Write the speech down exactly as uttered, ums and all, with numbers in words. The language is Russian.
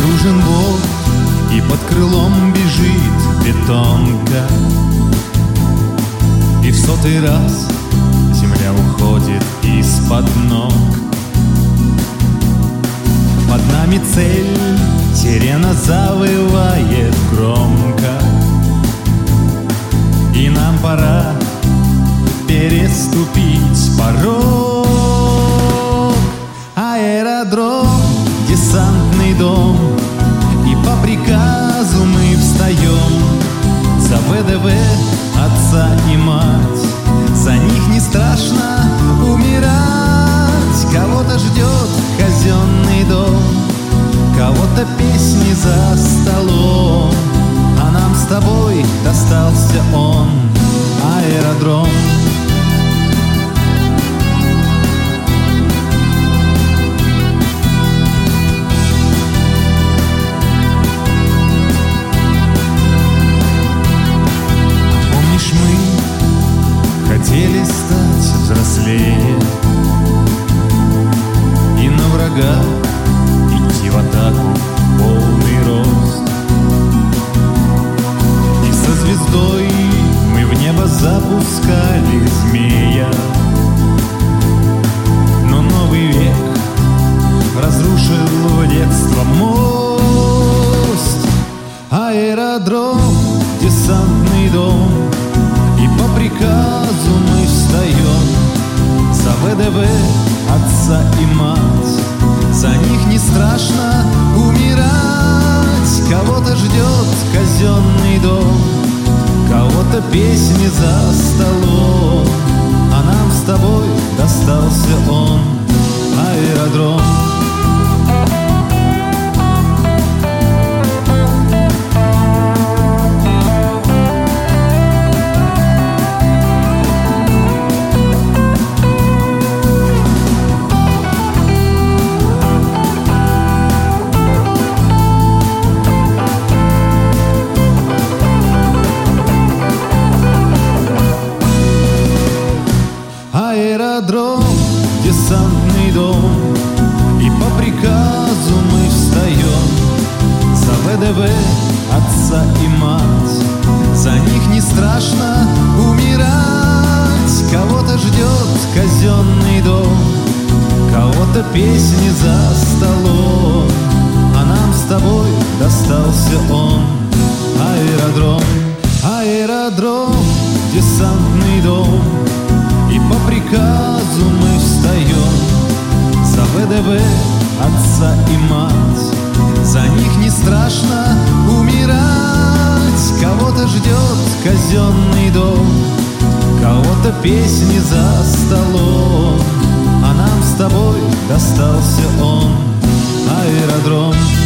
Загружен Бог, и под крылом бежит бетонка, и в сотый раз земля уходит из-под ног. Под нами цель, сирена завывает громко, и нам пора переступить порог. Аэродром, десантный дом, и по приказу мы встаем за ВДВ отца и мать. За них не страшно умирать. Кого-то ждет казенный дом, кого-то песни за столом, а нам с тобой достался он, аэродром. Хотели стать взрослее и на врага идти в атаку в полный рост. И со звездой мы в небо запускали змея, но новый век разрушил в детство мост. Аэродром, десантный дом, и по приказу мы встаем за ВДВ отца и мать. За них не страшно умирать. Кого-то ждет казенный дом, кого-то песни за столом, а нам с тобой достался он, аэродром. Аэродром, десантный дом, и по приказу мы встаем за ВДВ отца и мать. За них не страшно умирать. Кого-то ждет казенный дом, кого-то песни за столом, а нам с тобой достался он, аэродром. Аэродром, десантный дом, и по приказу мы встаем за ВДВ отца и мать. За них не страшно умирать. Кого-то ждет казенный дом, кого-то песни за столом, а нам с тобой достался он, аэродром.